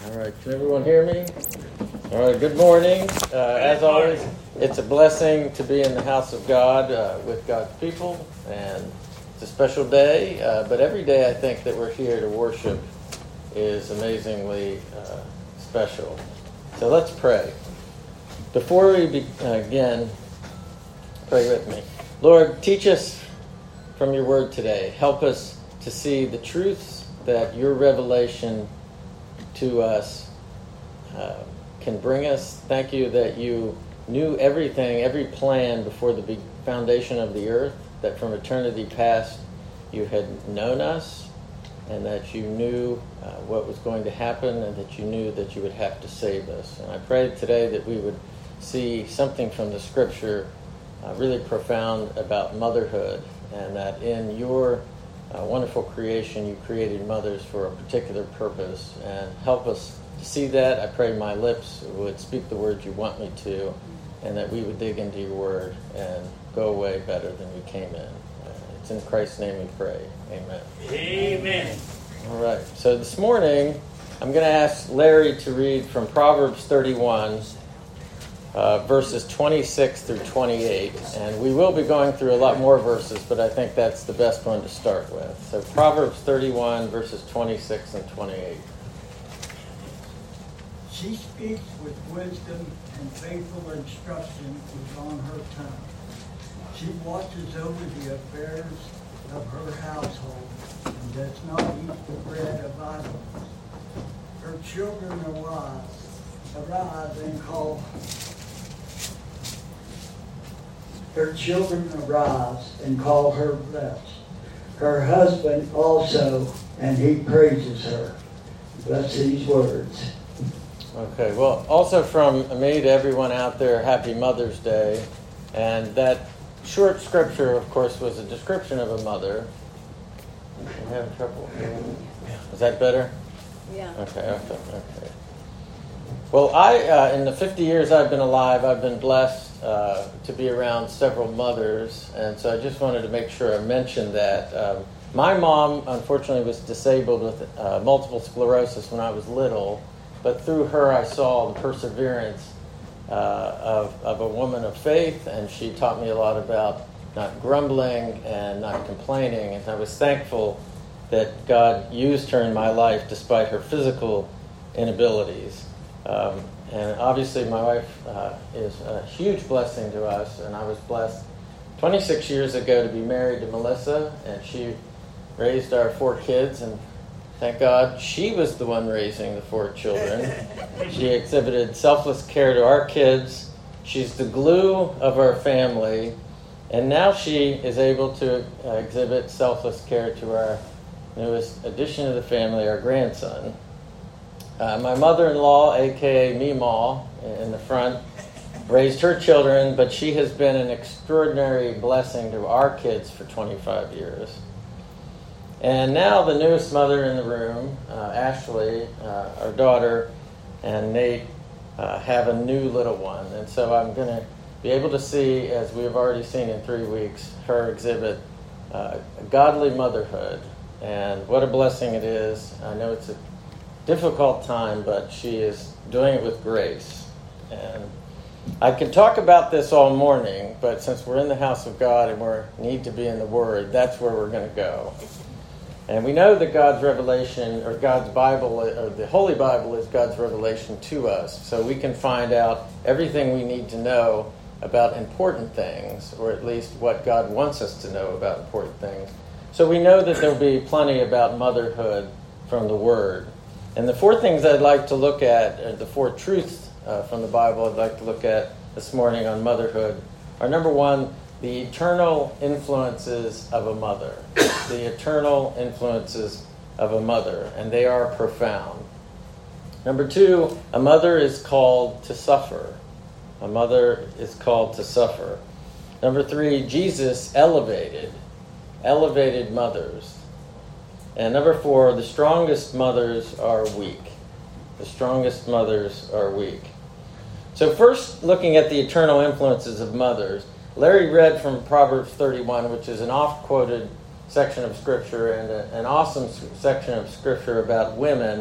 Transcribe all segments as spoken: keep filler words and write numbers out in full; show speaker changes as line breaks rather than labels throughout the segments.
All right, can everyone hear me? All right, good morning. Uh, as always, it's a blessing to be in the house of God uh, with God's people, and it's a special day, uh, but every day I think that we're here to worship is amazingly uh, special. So let's pray. Before we begin, pray with me. Lord, teach us from your word today. Help us to see the truths that your revelation to us uh, can bring us. Thank you that you knew everything, every plan before the big foundation of the earth, that from eternity past you had known us, and that you knew uh, what was going to happen, and that you knew that you would have to save us. And I pray today that we would see something from the scripture uh, really profound about motherhood, and that in your uh, wonderful creation you created mothers for a particular purpose. And help us to see that. I pray my lips would speak the words you want me to, and that we would dig into your word and go away better than we came in. Uh, it's in Christ's name we pray. Amen.
Amen.
All right. So this morning I'm going to ask Larry to read from Proverbs thirty-one, Uh, verses twenty-six through twenty-eight, and we will be going through a lot more verses, but I think that's the best one to start with. So Proverbs thirty-one, verses twenty-six and twenty-eight.
She speaks with wisdom, and faithful instruction is on her tongue. She watches over the affairs of her household, and does not eat the bread of idleness. Her children arise, arise and call Her children arise and call her blessed. Her husband also, and he praises her. Bless these words.
Okay, well, also from me to everyone out there, Happy Mother's Day. And that short scripture, of course, was a description of a mother. I'm having trouble. Is that better?
Yeah.
Okay, okay, okay. Well, I, uh, in the fifty years I've been alive, I've been blessed uh, to be around several mothers, and so I just wanted to make sure I mentioned that. Um, my mom, unfortunately, was disabled with uh, multiple sclerosis when I was little, but through her I saw the perseverance uh, of, of a woman of faith, and she taught me a lot about not grumbling and not complaining, and I was thankful that God used her in my life despite her physical inabilities. Um, and obviously my wife uh, is a huge blessing to us, and I was blessed twenty-six years ago to be married to Melissa, and she raised our four kids, and thank God she was the one raising the four children. She exhibited selfless care to our kids. She's the glue of our family, and now she is able to uh, exhibit selfless care to our newest addition to the family, our grandson. Uh, my mother-in-law, a k a. Meemaw, in the front, raised her children, but she has been an extraordinary blessing to our kids for twenty-five years. And now the newest mother in the room, uh, Ashley, uh, our daughter, and Nate uh, have a new little one. And so I'm going to be able to see, as we have already seen in three weeks, her exhibit uh, godly motherhood. And what a blessing it is. I know it's a difficult time, but she is doing it with grace. And I could talk about this all morning, but since we're in the house of God and we need to be in the Word, that's where we're going to go. And we know that God's revelation, or God's Bible, or the Holy Bible is God's revelation to us, so we can find out everything we need to know about important things, or at least what God wants us to know about important things. So we know that there'll be plenty about motherhood from the Word. And the four things I'd like to look at, or the four truths uh, from the Bible I'd like to look at this morning on motherhood are, number one, the eternal influences of a mother. The eternal influences of a mother, and they are profound. Number two, a mother is called to suffer. A mother is called to suffer. Number three, Jesus elevated, elevated mothers. And number four, the strongest mothers are weak. The strongest mothers are weak. So first, looking at the eternal influences of mothers, Larry read from Proverbs thirty-one, which is an oft-quoted section of Scripture, and a, an awesome section of Scripture about women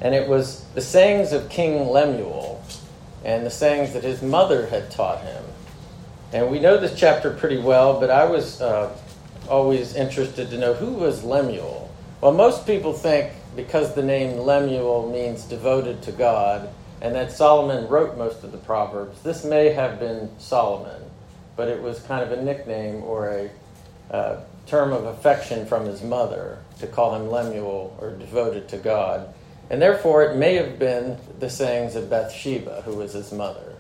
And it was the sayings of King Lemuel and the sayings that his mother had taught him. And we know this chapter pretty well, but I was uh, always interested to know who was Lemuel. Well, most people think because the name Lemuel means devoted to God, and that Solomon wrote most of the Proverbs, this may have been Solomon, but it was kind of a nickname or a uh, term of affection from his mother to call him Lemuel or devoted to God. And therefore, it may have been the sayings of Bathsheba, who was his mother.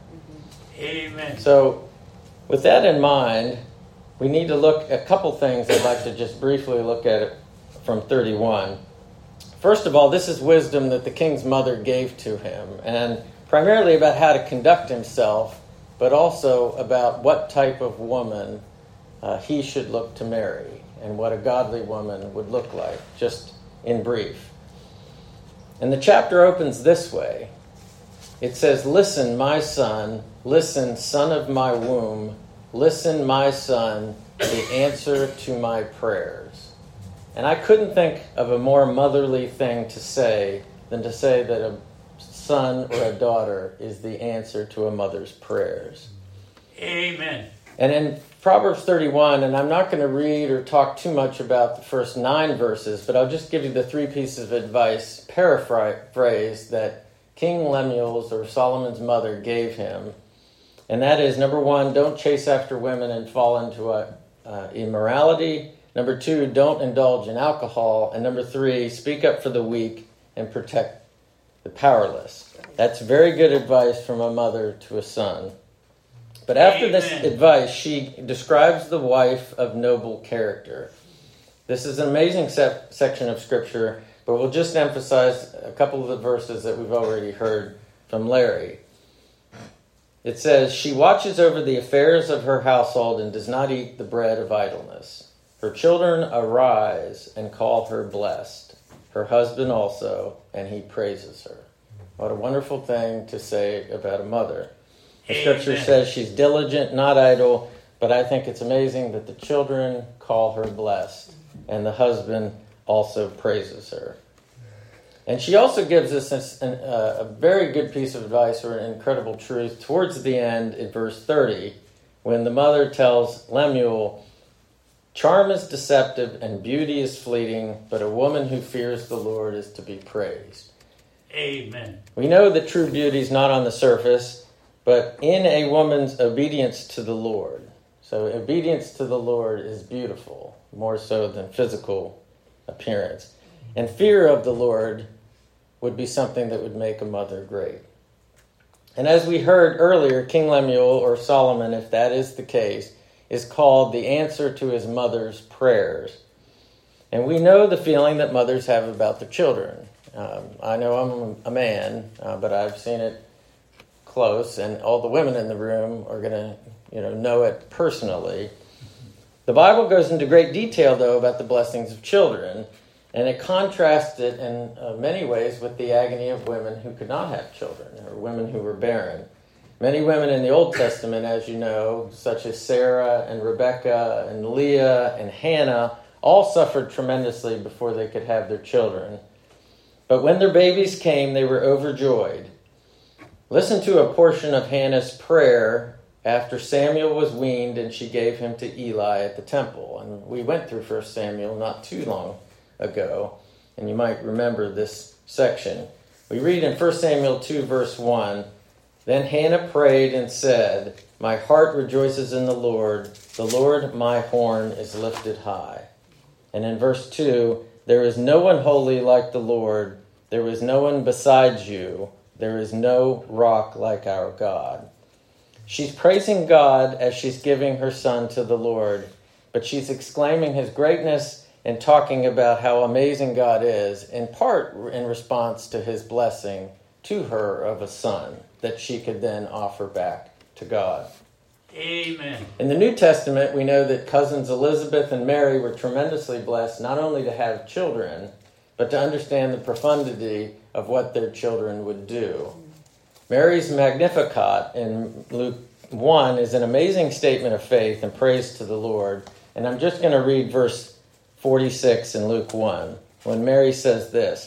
Amen.
So, with that in mind, we need to look at a couple things. I'd like to just briefly look at it from thirty-one. First of all, this is wisdom that the king's mother gave to him, and primarily about how to conduct himself, but also about what type of woman uh, he should look to marry, and what a godly woman would look like, just in brief. And the chapter opens this way. It says, "Listen, my son, listen, son of my womb, listen, my son, the answer to my prayers." And I couldn't think of a more motherly thing to say than to say that a son or a daughter is the answer to a mother's prayers.
Amen.
And in Proverbs thirty-one, and I'm not going to read or talk too much about the first nine verses, but I'll just give you the three pieces of advice, paraphrase, that King Lemuel's or Solomon's mother gave him. And that is, number one, don't chase after women and fall into a, uh, immorality. Number two, don't indulge in alcohol. And number three, speak up for the weak and protect the powerless. That's very good advice from a mother to a son. But after
Amen.
this advice, she describes the wife of noble character. This is an amazing se- section of Scripture, but we'll just emphasize a couple of the verses that we've already heard from Larry. It says, "She watches over the affairs of her household and does not eat the bread of idleness. Her children arise and call her blessed, her husband also, and he praises her." What a wonderful thing to say about a mother. The Scripture
Amen.
says she's diligent, not idle, but I think it's amazing that the children call her blessed, and the husband also praises her. And she also gives us an, uh, a very good piece of advice or an incredible truth towards the end in verse thirty, when the mother tells Lemuel, "Charm is deceptive and beauty is fleeting, but a woman who fears the Lord is to be praised."
Amen.
We know that true beauty is not on the surface, but in a woman's obedience to the Lord. So obedience to the Lord is beautiful, more so than physical appearance. And fear of the Lord would be something that would make a mother great. And as we heard earlier, King Lemuel, or Solomon, if that is the case, is called the answer to his mother's prayers. And we know the feeling that mothers have about their children. Um, I know I'm a man, uh, but I've seen it close, and all the women in the room are going to, you know, know it personally. The Bible goes into great detail, though, about the blessings of children, and it contrasts it in uh, many ways with the agony of women who could not have children, or women who were barren. Many women in the Old Testament, as you know, such as Sarah and Rebecca and Leah and Hannah, all suffered tremendously before they could have their children. But when their babies came, they were overjoyed. Listen to a portion of Hannah's prayer after Samuel was weaned and she gave him to Eli at the temple. And we went through First Samuel not too long ago, and you might remember this section. We read in First Samuel two, verse one, "Then Hannah prayed and said, 'My heart rejoices in the Lord. The Lord my horn is lifted high.'" And in verse two, "There is no one holy like the Lord. There is no one besides you. There is no rock like our God." She's praising God as she's giving her son to the Lord, but she's exclaiming his greatness and talking about how amazing God is, in part in response to his blessing to her of a son that she could then offer back to God.
Amen.
In the New Testament, we know that cousins Elizabeth and Mary were tremendously blessed not only to have children, but to understand the profundity of what their children would do. Mary's Magnificat in Luke one is an amazing statement of faith and praise to the Lord. And I'm just going to read verse forty-six in Luke one, when Mary says this,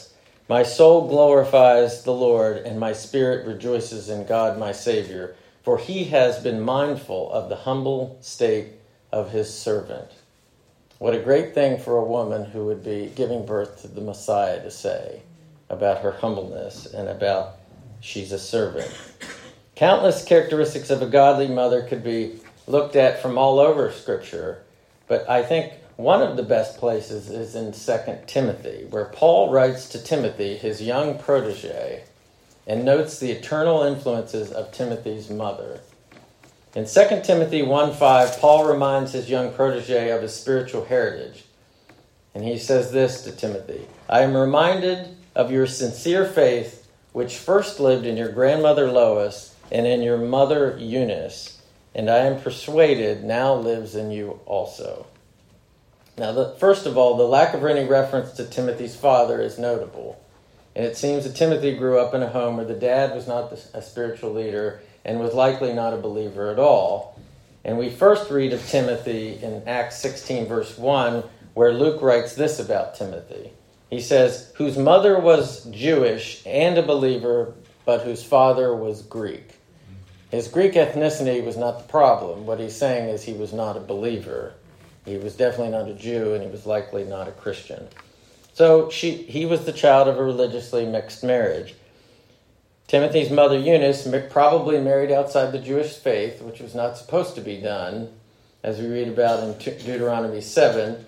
My soul glorifies the Lord, and my spirit rejoices in God my Savior, for he has been mindful of the humble state of his servant. What a great thing for a woman who would be giving birth to the Messiah to say about her humbleness and about she's a servant. Countless characteristics of a godly mother could be looked at from all over Scripture, but I think one of the best places is in Second Timothy, where Paul writes to Timothy, his young protege, and notes the eternal influences of Timothy's mother. In Second Timothy one five, Paul reminds his young protege of his spiritual heritage. And he says this to Timothy, I am reminded of your sincere faith, which first lived in your grandmother Lois and in your mother Eunice, and I am persuaded now lives in you also. Now, the, first of all, the lack of any reference to Timothy's father is notable. And it seems that Timothy grew up in a home where the dad was not a spiritual leader and was likely not a believer at all. And we first read of Timothy in Acts sixteen, verse one, where Luke writes this about Timothy. He says, whose mother was Jewish and a believer, but whose father was Greek. His Greek ethnicity was not the problem. What he's saying is he was not a believer. He was definitely not a Jew, and he was likely not a Christian. So she, he was the child of a religiously mixed marriage. Timothy's mother Eunice probably married outside the Jewish faith, which was not supposed to be done, as we read about in Deuteronomy seven.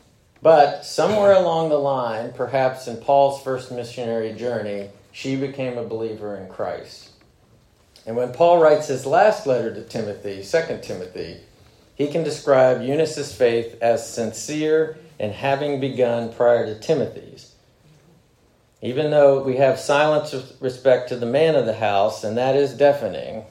But somewhere along the line, perhaps in Paul's first missionary journey, she became a believer in Christ. And when Paul writes his last letter to Timothy, Second Timothy, he can describe Eunice's faith as sincere and having begun prior to Timothy's. Even though we have silence with respect to the man of the house, and that is deafening,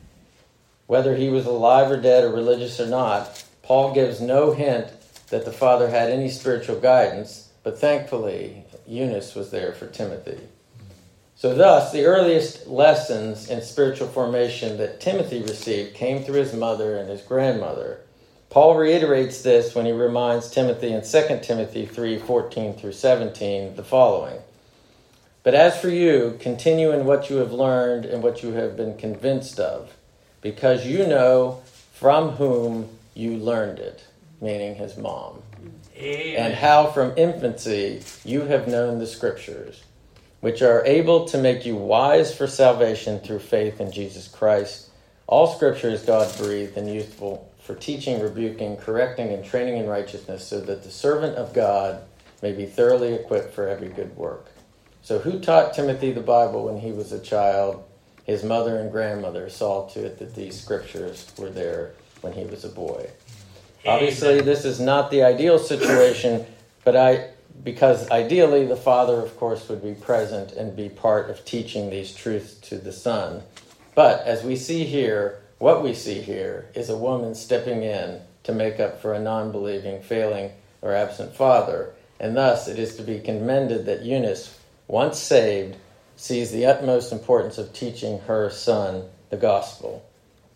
whether he was alive or dead or religious or not, Paul gives no hint that the father had any spiritual guidance, but thankfully Eunice was there for Timothy. So thus, the earliest lessons in spiritual formation that Timothy received came through his mother and his grandmother. Paul reiterates this when he reminds Timothy in Second Timothy three fourteen through seventeen the following. But as for you, continue in what you have learned and what you have been convinced of, because you know from whom you learned it, meaning his mom.
Amen.
And how from infancy you have known the Scriptures, which are able to make you wise for salvation through faith in Jesus Christ. All Scripture is God-breathed and useful for teaching, rebuking, correcting, and training in righteousness, so that the servant of God may be thoroughly equipped for every good work. So who taught Timothy the Bible when he was a child? His mother and grandmother saw to it that these Scriptures were there when he was a boy. Obviously, this is not the ideal situation, but I... because ideally the father, of course, would be present and be part of teaching these truths to the son. But as we see here, what we see here is a woman stepping in to make up for a non-believing, failing, or absent father. And thus it is to be commended that Eunice, once saved, sees the utmost importance of teaching her son the gospel.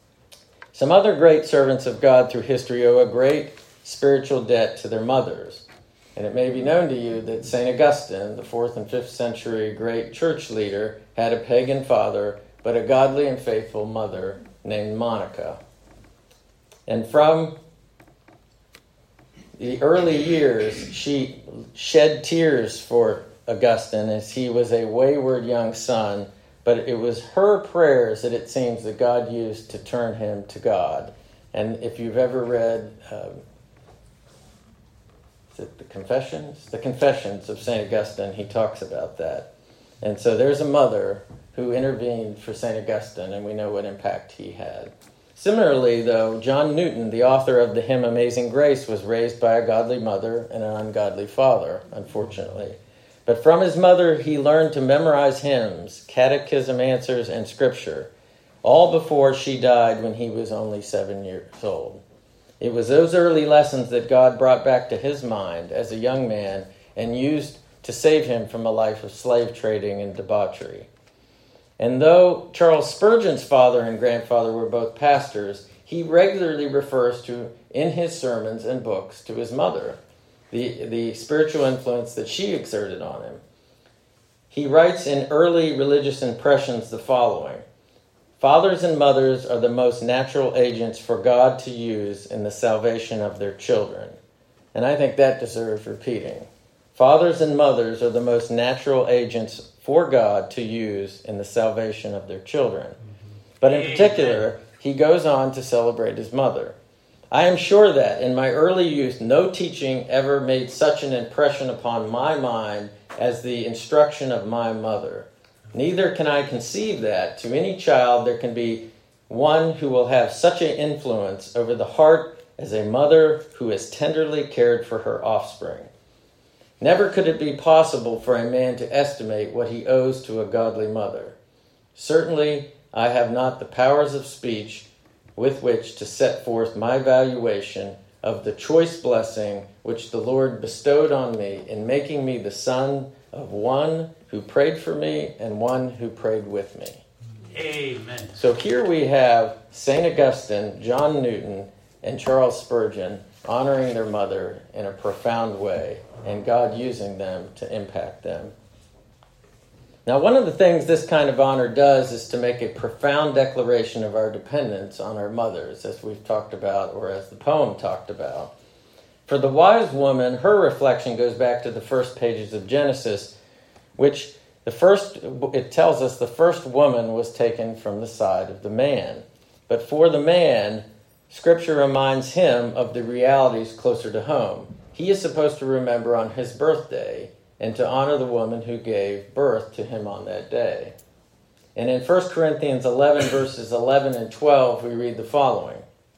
Some other great servants of God through history owe a great spiritual debt to their mothers. And it may be known to you that Saint Augustine, the fourth and fifth century great church leader, had a pagan father, but a godly and faithful mother named Monica. And from the early years, she shed tears for Augustine as he was a wayward young son, but it was her prayers that it seems that God used to turn him to God. And if you've ever read... Um, The Confessions? The Confessions of Saint Augustine, he talks about that. And so there's a mother who intervened for Saint Augustine, and we know what impact he had. Similarly, though, John Newton, the author of the hymn Amazing Grace, was raised by a godly mother and an ungodly father, unfortunately. But from his mother, he learned to memorize hymns, catechism answers, and scripture, all before she died when he was only seven years old. It was those early lessons that God brought back to his mind as a young man and used to save him from a life of slave trading and debauchery. And though Charles Spurgeon's father and grandfather were both pastors, he regularly refers to, in his sermons and books, to his mother, the, the spiritual influence that she exerted on him. He writes in Early Religious Impressions the following: fathers and mothers are the most natural agents for God to use in the salvation of their children. And I think that deserves repeating. Fathers and mothers are the most natural agents for God to use in the salvation of their children. But in particular, he goes on to celebrate his mother. I am sure that in my early youth, no teaching ever made such an impression upon my mind as the instruction of my mother. Neither can I conceive that to any child there can be one who will have such an influence over the heart as a mother who has tenderly cared for her offspring. Never could it be possible for a man to estimate what he owes to a godly mother. Certainly, I have not the powers of speech with which to set forth my valuation of the choice blessing which the Lord bestowed on me in making me the son of one who prayed for me and one who prayed with me.
Amen.
So here we have Saint Augustine, John Newton, and Charles Spurgeon honoring their mother in a profound way, and God using them to impact them. Now, one of the things this kind of honor does is to make a profound declaration of our dependence on our mothers, as we've talked about, or as the poem talked about. For the wise woman, her reflection goes back to the first pages of Genesis, which the first, it tells us the first woman was taken from the side of the man. But for the man, Scripture reminds him of the realities closer to home. He is supposed to remember on his birthday and to honor the woman who gave birth to him on that day. And in First Corinthians eleven, verses eleven and twelve, we read the following: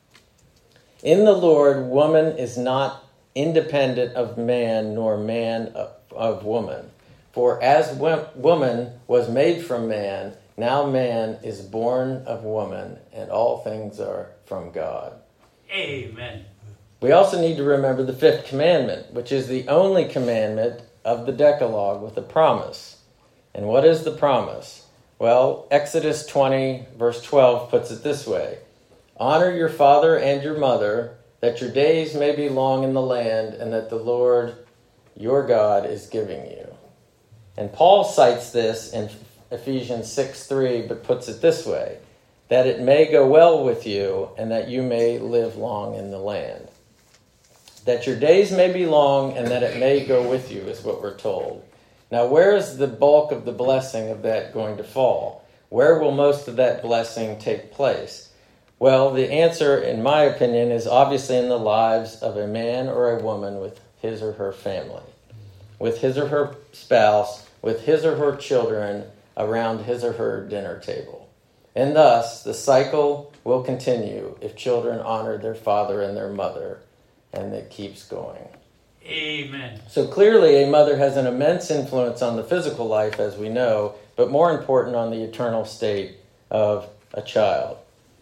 in the Lord, woman is not independent of man, nor man of, of woman. For as woman was made from man, now man is born of woman, and all things are from God.
Amen.
We also need to remember the fifth commandment, which is the only commandment of the Decalogue with a promise. And what is the promise? Well, Exodus twenty, verse twelve puts it this way: honor your father and your mother, that your days may be long in the land, and that the Lord your God is giving you. And Paul cites this in Ephesians six three, but puts it this way: that it may go well with you, and that you may live long in the land. That your days may be long, and that it may go with you, is what we're told. Now, where is the bulk of the blessing of that going to fall? Where will most of that blessing take place? Well, the answer, in my opinion, is obviously in the lives of a man or a woman with his or her family, with his or her spouse, with his or her children around his or her dinner table. And thus, the cycle will continue if children honor their father and their mother, and it keeps going.
Amen.
So clearly, a mother has an immense influence on the physical life, as we know, but more important on the eternal state of a child.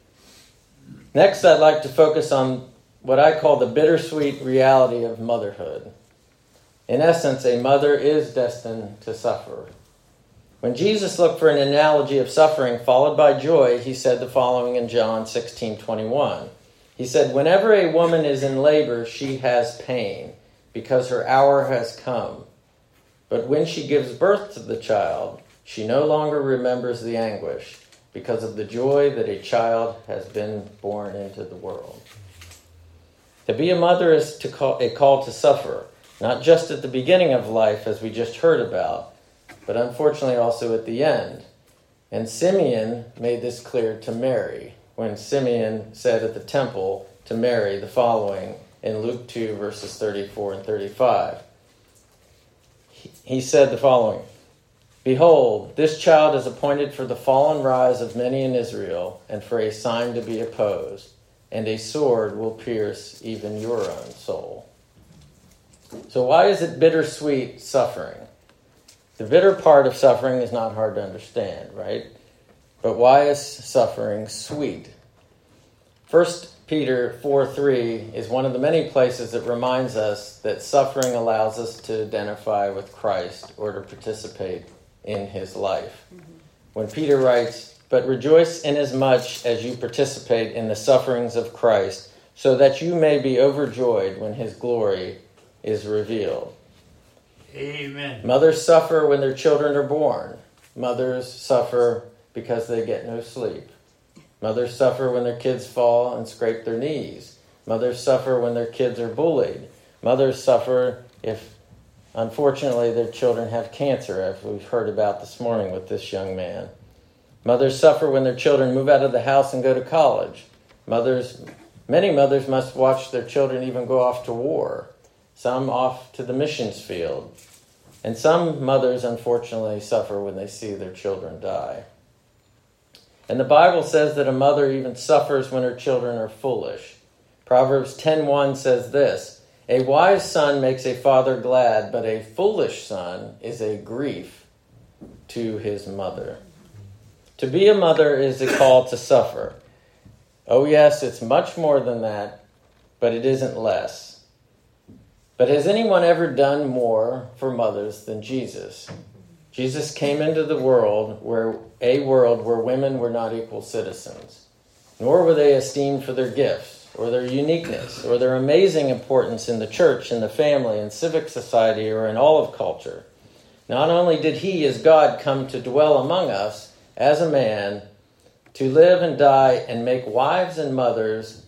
Next, I'd like to focus on what I call the bittersweet reality of motherhood. In essence, a mother is destined to suffer. When Jesus looked for an analogy of suffering followed by joy, he said the following in John sixteen twenty-one. He said, whenever a woman is in labor, she has pain, because her hour has come. But when she gives birth to the child, she no longer remembers the anguish, because of the joy that a child has been born into the world. To be a mother is to call, a call to suffer, not just at the beginning of life, as we just heard about, but unfortunately also at the end. And Simeon made this clear to Mary, when Simeon said at the temple to Mary the following in Luke two, verses thirty-four and thirty-five. He said the following: behold, this child is appointed for the fall and rise of many in Israel, and for a sign to be opposed, and a sword will pierce even your own soul. So why is it bittersweet suffering? The bitter part of suffering is not hard to understand, right? But why is suffering sweet? First Peter four three is one of the many places that reminds us that suffering allows us to identify with Christ or to participate in his life. Mm-hmm. When Peter writes, but rejoice inasmuch as you participate in the sufferings of Christ, so that you may be overjoyed when his glory is revealed.
Amen.
Mothers suffer when their children are born. Mothers suffer because they get no sleep. Mothers suffer when their kids fall and scrape their knees. Mothers suffer when their kids are bullied. Mothers suffer if, unfortunately, their children have cancer, as we've heard about this morning with this young man. Mothers suffer when their children move out of the house and go to college. Mothers, many mothers must watch their children even go off to war, some off to the missions field. And some mothers, unfortunately, suffer when they see their children die. And the Bible says that a mother even suffers when her children are foolish. Proverbs ten one says this, "A wise son makes a father glad, but a foolish son is a grief to his mother." To be a mother is a call to suffer. Oh yes, it's much more than that, but it isn't less. But has anyone ever done more for mothers than Jesus? Jesus came into the world where a world where women were not equal citizens, nor were they esteemed for their gifts or their uniqueness or their amazing importance in the church, in the family, in civic society, or in all of culture. Not only did he, as God, come to dwell among us as a man, to live and die and make wives and mothers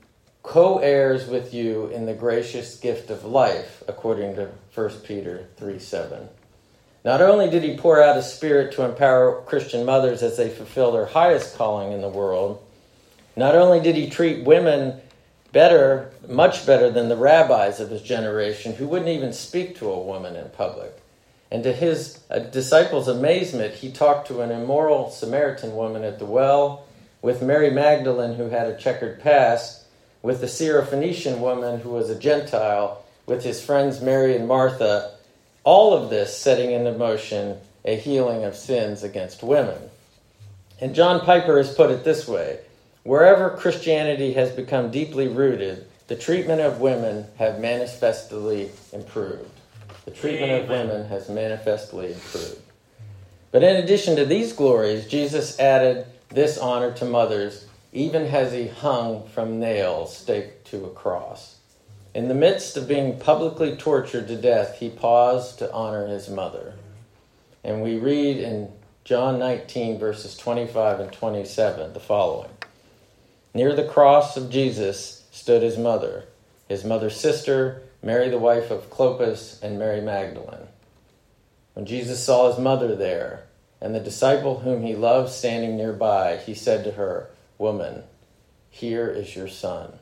co-heirs with you in the gracious gift of life, according to First Peter three seven. Not only did he pour out his Spirit to empower Christian mothers as they fulfill their highest calling in the world, not only did he treat women better, much better than the rabbis of his generation, who wouldn't even speak to a woman in public. And to his uh, disciples' amazement, he talked to an immoral Samaritan woman at the well, with Mary Magdalene, who had a checkered past, with the Syrophoenician woman, who was a Gentile, with his friends Mary and Martha, all of this setting into motion a healing of sins against women. And John Piper has put it this way, wherever Christianity has become deeply rooted, the treatment of women have manifestly improved. The treatment Amen. Of women has manifestly improved. But in addition to these glories, Jesus added this honor to mothers, even as he hung from nails staked to a cross. In the midst of being publicly tortured to death, he paused to honor his mother. And we read in John nineteen, verses twenty-five and twenty-seven, the following. Near the cross of Jesus stood his mother, his mother's sister, Mary the wife of Clopas, and Mary Magdalene. When Jesus saw his mother there, and the disciple whom he loved standing nearby, he said to her, "Woman, here is your son."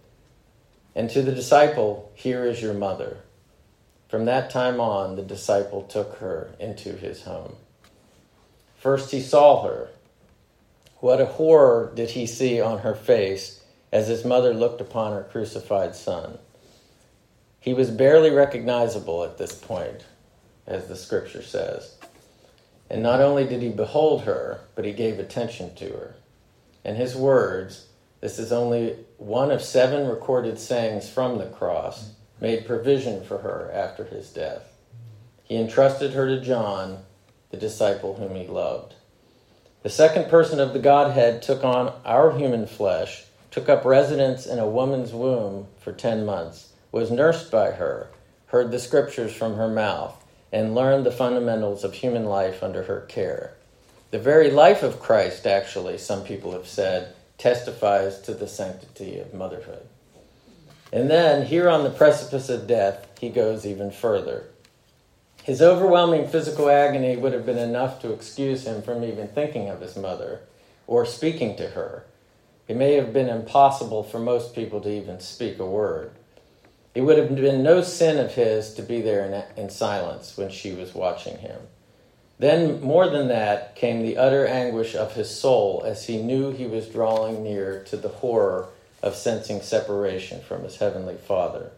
And to the disciple, "Here is your mother." From that time on, the disciple took her into his home. First he saw her. What a horror did he see on her face as his mother looked upon her crucified son. He was barely recognizable at this point, as the scripture says. And not only did he behold her, but he gave attention to her. And his words, this is only one of seven recorded sayings from the cross, made provision for her after his death. He entrusted her to John, the disciple whom he loved. The second person of the Godhead took on our human flesh, took up residence in a woman's womb for ten months, was nursed by her, heard the scriptures from her mouth, and learned the fundamentals of human life under her care. The very life of Christ, actually, some people have said, testifies to the sanctity of motherhood. And then, here on the precipice of death, he goes even further. His overwhelming physical agony would have been enough to excuse him from even thinking of his mother or speaking to her. It may have been impossible for most people to even speak a word. It would have been no sin of his to be there in, in silence when she was watching him. Then, more than that, came the utter anguish of his soul as he knew he was drawing near to the horror of sensing separation from his heavenly Father.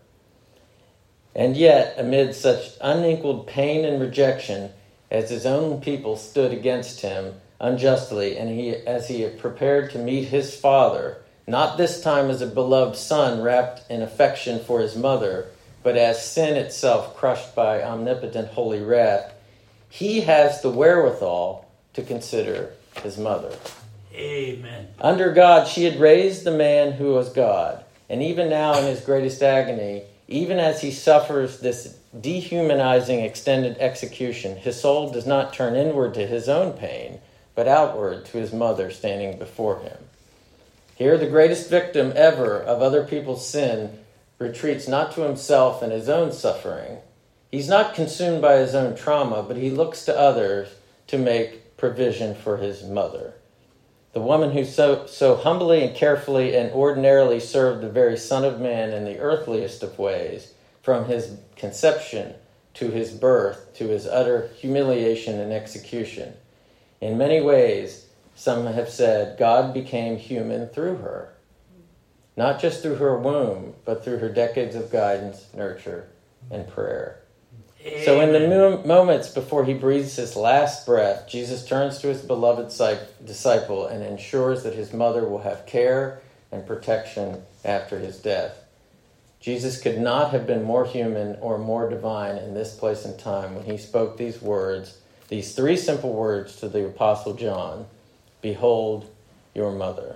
And yet, amid such unequaled pain and rejection, as his own people stood against him unjustly, and he, as he had prepared to meet his Father, not this time as a beloved son wrapped in affection for his mother, but as sin itself crushed by omnipotent holy wrath, he has the wherewithal to consider his mother.
Amen. Under
God, she had raised the man who was God. And even now in his greatest agony, even as he suffers this dehumanizing extended execution, his soul does not turn inward to his own pain, but outward to his mother standing before him. Here, the greatest victim ever of other people's sin retreats not to himself and his own suffering. He's not consumed by his own trauma, but he looks to others to make provision for his mother. The woman who so, so humbly and carefully and ordinarily served the very Son of Man in the earthliest of ways, from his conception to his birth, to his utter humiliation and execution. In many ways, some have said, God became human through her. Not just through her womb, but through her decades of guidance, nurture, and prayer. Amen. So in the mo- moments before he breathes his last breath, Jesus turns to his beloved disciple and ensures that his mother will have care and protection after his death. Jesus could not have been more human or more divine in this place and time when he spoke these words, these three simple words to the Apostle John, "Behold your mother."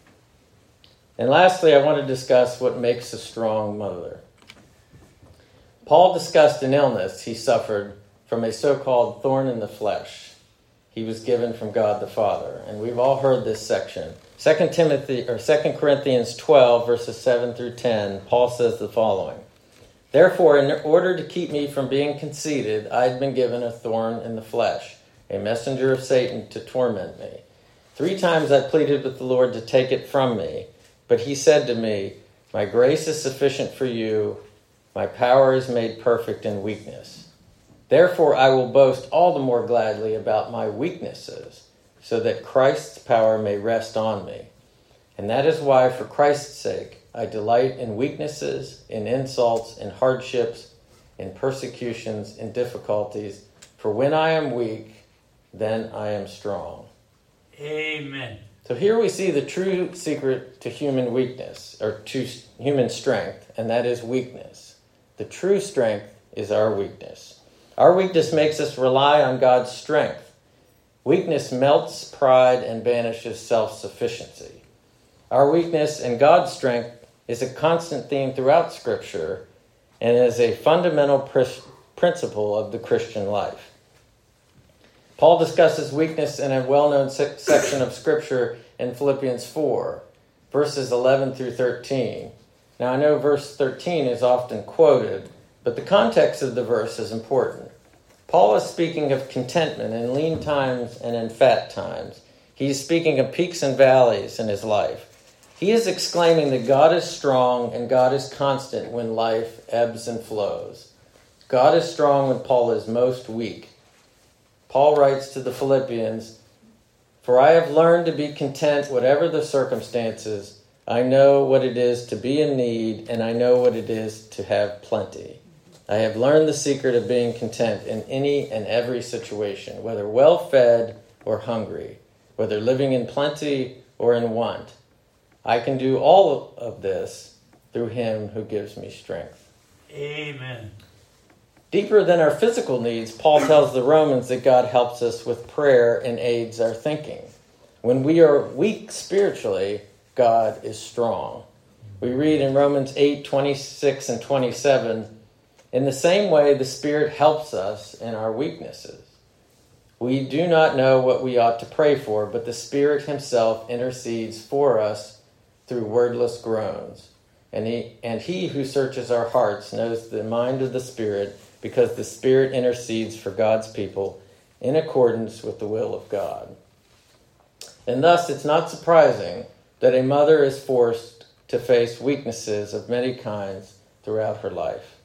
And lastly, I want to discuss what makes a strong mother. Paul discussed an illness he suffered from a so-called thorn in the flesh he was given from God the Father. And we've all heard this section. Second Timothy or Second Corinthians twelve, verses seven through ten, Paul says the following. Therefore, in order to keep me from being conceited, I had been given a thorn in the flesh, a messenger of Satan to torment me. Three times I pleaded with the Lord to take it from me, but he said to me, my grace is sufficient for you, my power is made perfect in weakness. Therefore, I will boast all the more gladly about my weaknesses, so that Christ's power may rest on me. And that is why, for Christ's sake, I delight in weaknesses, in insults, in hardships, in persecutions, in difficulties. For when I am weak, then I am strong.
Amen.
So here we see the true secret to human weakness, or to human strength, and that is weakness. The true strength is our weakness. Our weakness makes us rely on God's strength. Weakness melts pride and banishes self-sufficiency. Our weakness and God's strength is a constant theme throughout Scripture and is a fundamental pr- principle of the Christian life. Paul discusses weakness in a well-known se- section of Scripture in Philippians four, verses eleven through thirteen. Now, I know verse thirteen is often quoted, but the context of the verse is important. Paul is speaking of contentment in lean times and in fat times. He is speaking of peaks and valleys in his life. He is exclaiming that God is strong and God is constant when life ebbs and flows. God is strong when Paul is most weak. Paul writes to the Philippians, "For I have learned to be content whatever the circumstances. I know what it is to be in need, and I know what it is to have plenty. I have learned the secret of being content in any and every situation, whether well-fed or hungry, whether living in plenty or in want. I can do all of this through him who gives me strength."
Amen.
Deeper than our physical needs, Paul tells the Romans that God helps us with prayer and aids our thinking. When we are weak spiritually, God is strong. We read in Romans eight, twenty-six and twenty-seven, "In the same way, the Spirit helps us in our weaknesses. We do not know what we ought to pray for, but the Spirit himself intercedes for us through wordless groans. And he, and he who searches our hearts knows the mind of the Spirit, because the Spirit intercedes for God's people in accordance with the will of God." And thus, it's not surprising that a mother is forced to face weaknesses of many kinds throughout her life.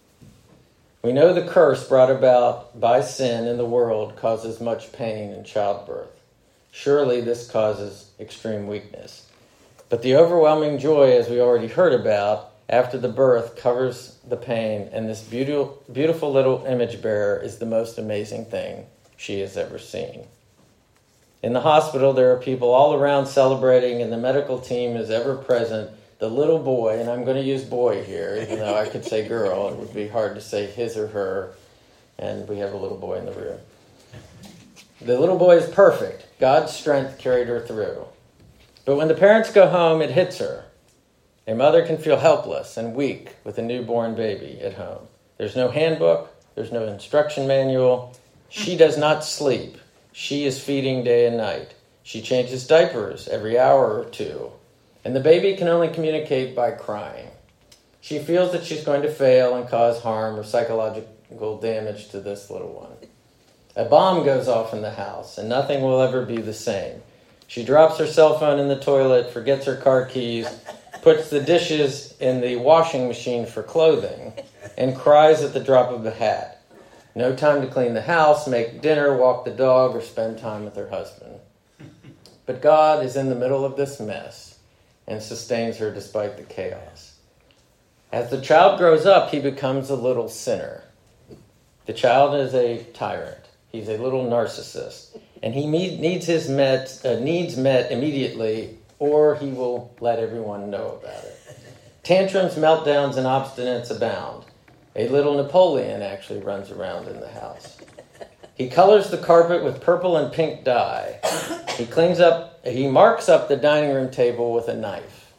We know the curse brought about by sin in the world causes much pain in childbirth. Surely this causes extreme weakness. But the overwhelming joy, as we already heard about, after the birth covers the pain, and this beautiful, beautiful little image bearer is the most amazing thing she has ever seen. In the hospital, there are people all around celebrating, and the medical team is ever present. The little boy, and I'm going to use boy here, even though I could say girl, it would be hard to say his or her, and we have a little boy in the room. The little boy is perfect. God's strength carried her through. But when the parents go home, it hits her. A mother can feel helpless and weak with a newborn baby at home. There's no handbook. There's no instruction manual. She does not sleep. She is feeding day and night. She changes diapers every hour or two. And the baby can only communicate by crying. She feels that she's going to fail and cause harm or psychological damage to this little one. A bomb goes off in the house, and nothing will ever be the same. She drops her cell phone in the toilet, forgets her car keys, puts the dishes in the washing machine for clothing, and cries at the drop of a hat. No time to clean the house, make dinner, walk the dog, or spend time with her husband. But God is in the middle of this mess and sustains her despite the chaos. As the child grows up, he becomes a little sinner. The child is a tyrant. He's a little narcissist. And he needs his met, uh, needs met immediately, or he will let everyone know about it. Tantrums, meltdowns, and obstinance abound. A little Napoleon actually runs around in the house. He colors the carpet with purple and pink dye. He cleans up, he marks up the dining room table with a knife.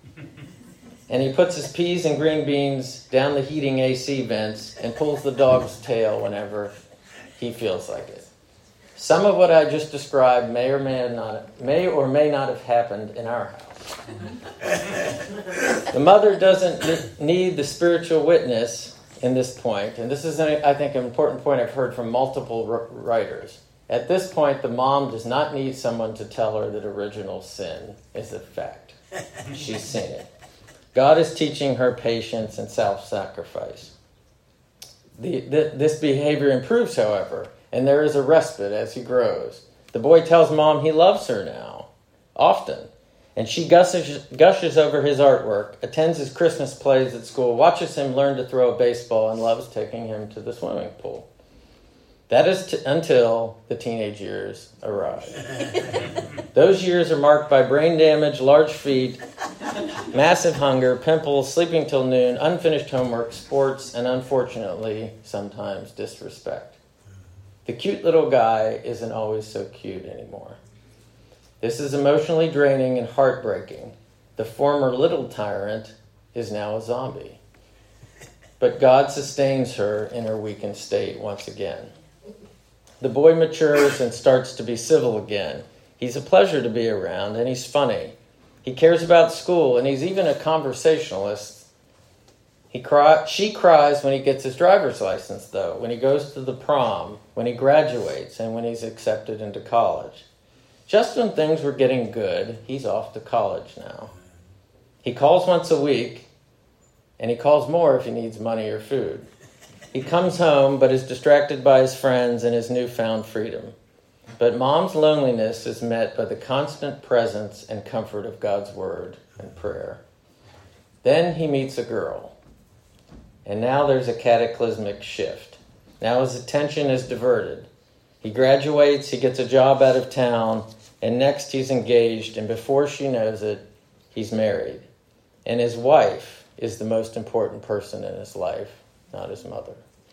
And he puts his peas and green beans down the heating A C vents and pulls the dog's tail whenever he feels like it. Some of what I just described may or may not may or may not have happened in our house. The mother doesn't need the spiritual witness in this point, and this is, I think, an important point I've heard from multiple writers. At this point, the mom does not need someone to tell her that original sin is a fact. She's seen it. God is teaching her patience and self-sacrifice. The, the, this behavior improves, however, and there is a respite as he grows. The boy tells mom he loves her now, often, and she gushes, gushes over his artwork, attends his Christmas plays at school, watches him learn to throw a baseball, and loves taking him to the swimming pool. That is t- until the teenage years arrive. Those years are marked by brain damage, large feet, massive hunger, pimples, sleeping till noon, unfinished homework, sports, and unfortunately, sometimes disrespect. The cute little guy isn't always so cute anymore. This is emotionally draining and heartbreaking. The former little tyrant is now a zombie. But God sustains her in her weakened state once again. The boy matures and starts to be civil again. He's a pleasure to be around, and he's funny. He cares about school, and he's even a conversationalist. He cry, she cries when he gets his driver's license, though, when he goes to the prom, when he graduates, and when he's accepted into college. Just when things were getting good, he's off to college now. He calls once a week, and he calls more if he needs money or food. He comes home, but is distracted by his friends and his newfound freedom. But mom's loneliness is met by the constant presence and comfort of God's word and prayer. Then he meets a girl. And now there's a cataclysmic shift. Now his attention is diverted. He graduates, he gets a job out of town, and next he's engaged, and before she knows it, he's married. And his wife is the most important person in his life, not his mother.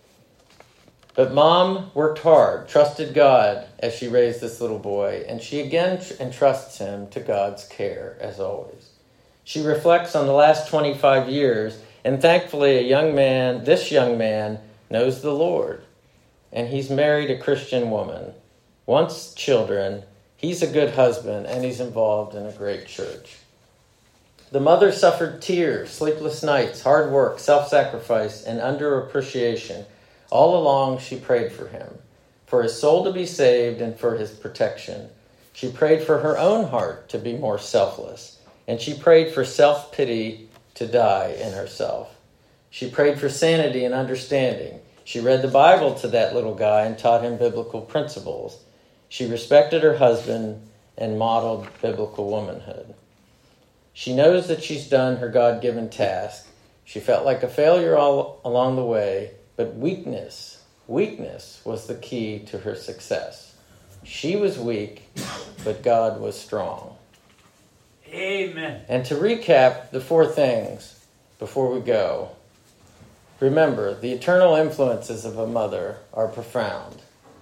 But mom worked hard, trusted God as she raised this little boy, and she again tr- entrusts him to God's care, as always. She reflects on the last twenty-five years, and thankfully a young man, this young man, knows the Lord. And he's married a Christian woman, wants children, he's a good husband, and he's involved in a great church. The mother suffered tears, sleepless nights, hard work, self-sacrifice, and underappreciation. All along, she prayed for him, for his soul to be saved and for his protection. She prayed for her own heart to be more selfless, and she prayed for self-pity to die in herself. She prayed for sanity and understanding. She read the Bible to that little guy and taught him biblical principles. She respected her husband and modeled biblical womanhood. She knows that she's done her God-given task. She felt like a failure all along the way, but weakness, weakness was the key to her success. She was weak, but God was strong.
Amen.
And to recap the four things before we go, remember, the eternal influences of a mother are profound.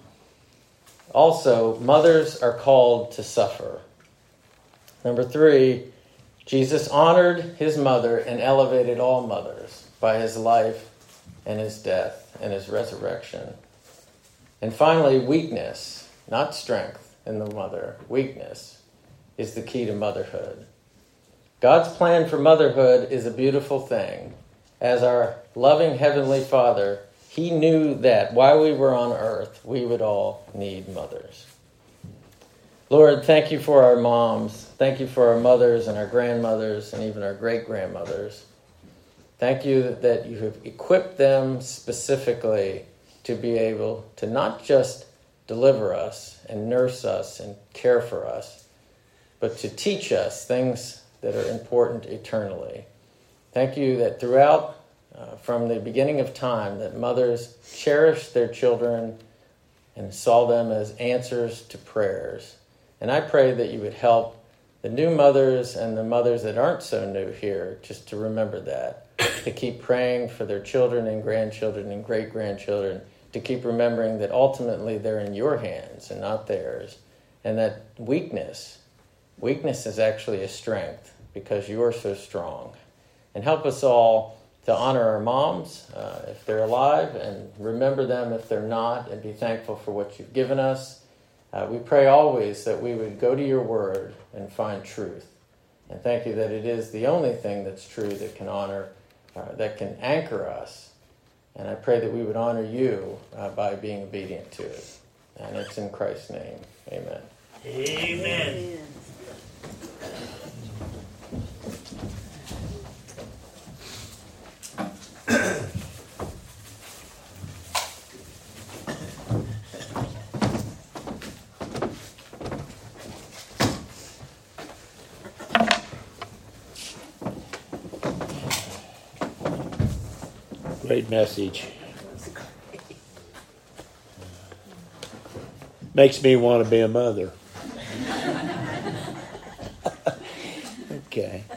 Also, mothers are called to suffer. Number three, Jesus honored his mother and elevated all mothers by his life and his death and his resurrection. And finally, weakness, not strength in the mother. Weakness is the key to motherhood. God's plan for motherhood is a beautiful thing. As our loving Heavenly Father, he knew that while we were on earth, we would all need mothers. Lord, thank you for our moms. Thank you for our mothers and our grandmothers and even our great-grandmothers. Thank you that you have equipped them specifically to be able to not just deliver us and nurse us and care for us, but to teach us things that are important eternally. Thank you that throughout, uh, from the beginning of time, that mothers cherished their children and saw them as answers to prayers. And I pray that you would help the new mothers and the mothers that aren't so new here just to remember that, to keep praying for their children and grandchildren and great-grandchildren, to keep remembering that ultimately they're in your hands and not theirs, and that weakness, weakness is actually a strength because you are so strong. And help us all to honor our moms uh, if they're alive and remember them if they're not and be thankful for what you've given us. Uh, we pray always that we would go to your word and find truth. And thank you that it is the only thing that's true that can honor, uh, that can anchor us. And I pray that we would honor you uh, by being obedient to it. And it's in Christ's name. Amen.
Amen.
Great message. Makes me want to be a mother. Okay.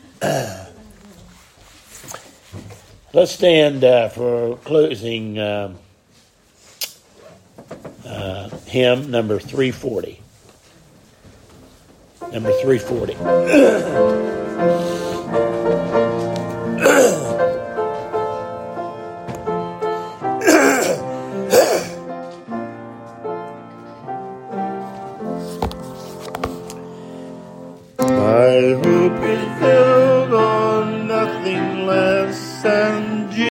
Let's stand uh, for closing um, uh, hymn number three forty. Number three forty. My hope is